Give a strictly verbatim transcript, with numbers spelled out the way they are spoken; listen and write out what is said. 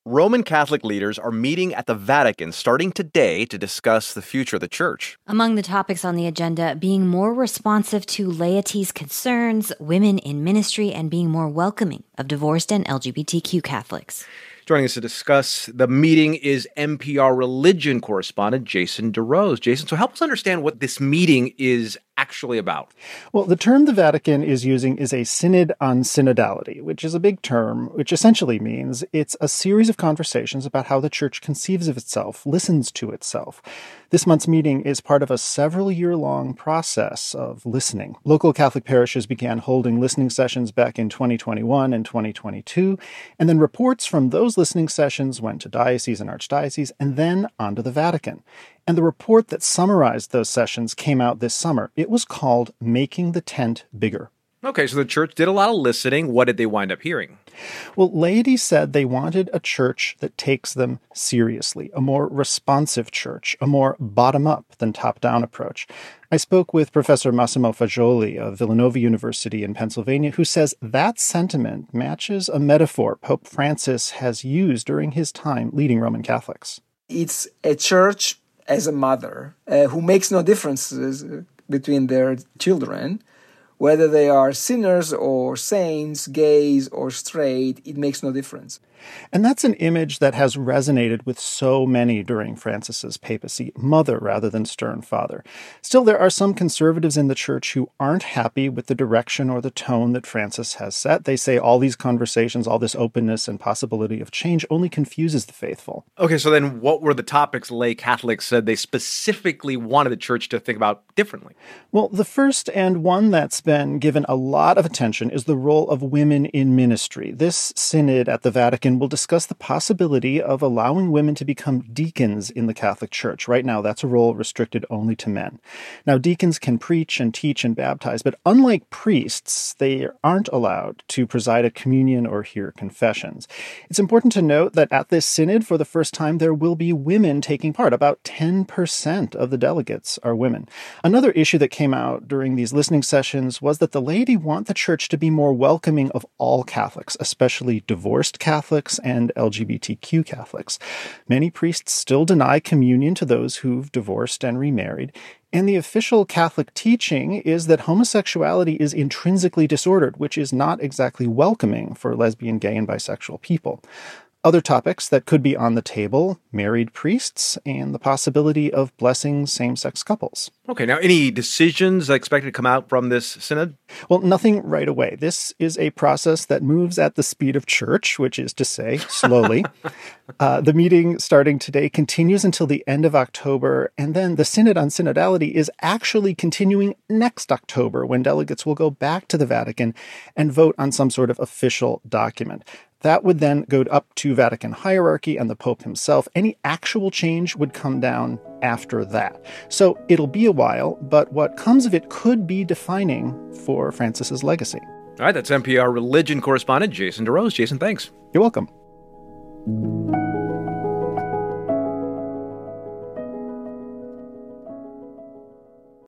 Roman Catholic leaders are meeting at the Vatican starting today to discuss the future of the church. Among the topics on the agenda, being more responsive to laity's concerns, women in ministry, and being more welcoming of divorced and L G B T Q Catholics. Joining us to discuss the meeting is N P R religion correspondent Jason DeRose. Jason, so help us understand what this meeting is actually about. Well, the term the Vatican is using is a synod on synodality, which is a big term, which essentially means it's a series of conversations about how the church conceives of itself, listens to itself. This month's meeting is part of a several-year-long process of listening. Local Catholic parishes began holding listening sessions back in twenty twenty-one and twenty twenty-two, and then reports from those listening sessions went to dioceses and archdioceses, and then on to the Vatican. And the report that summarized those sessions came out this summer. It was called Making the Tent Bigger. Okay, so the church did a lot of listening. What did they wind up hearing? Well, laity said they wanted a church that takes them seriously, a more responsive church, a more bottom-up than top-down approach. I spoke with Professor Massimo Fagioli of Villanova University in Pennsylvania, who says that sentiment matches a metaphor Pope Francis has used during his time leading Roman Catholics. It's a church as a mother uh, who makes no differences between their children. Whether they are sinners or saints, gays or straight, it makes no difference. And that's an image that has resonated with so many during Francis's papacy, mother rather than stern father. Still, there are some conservatives in the church who aren't happy with the direction or the tone that Francis has set. They say all these conversations, all this openness and possibility of change only confuses the faithful. Okay, so then what were the topics lay Catholics said they specifically wanted the church to think about differently? Well, the first and one that's been given a lot of attention is the role of women in ministry. This synod at the Vatican will discuss the possibility of allowing women to become deacons in the Catholic Church. Right now, that's a role restricted only to men. Now, deacons can preach and teach and baptize, but unlike priests, they aren't allowed to preside at communion or hear confessions. It's important to note that at this synod, for the first time, there will be women taking part. About ten percent of the delegates are women. Another issue that came out during these listening sessions was that the laity want the church to be more welcoming of all Catholics, especially divorced Catholics and L G B T Q Catholics. Many priests still deny communion to those who've divorced and remarried, and the official Catholic teaching is that homosexuality is intrinsically disordered, which is not exactly welcoming for lesbian, gay, and bisexual people. Other topics that could be on the table, married priests and the possibility of blessing same-sex couples. Okay, now any decisions expected to come out from this synod? Well, nothing right away. This is a process that moves at the speed of church, which is to say, slowly. uh, the meeting starting today continues until the end of October, and then the Synod on Synodality is actually continuing next October, when delegates will go back to the Vatican and vote on some sort of official document. That would then go up to Vatican hierarchy and the Pope himself. Any actual change would come down after that. So it'll be a while, but what comes of it could be defining for Francis's legacy. All right, that's N P R religion correspondent Jason DeRose. Jason, thanks. You're welcome.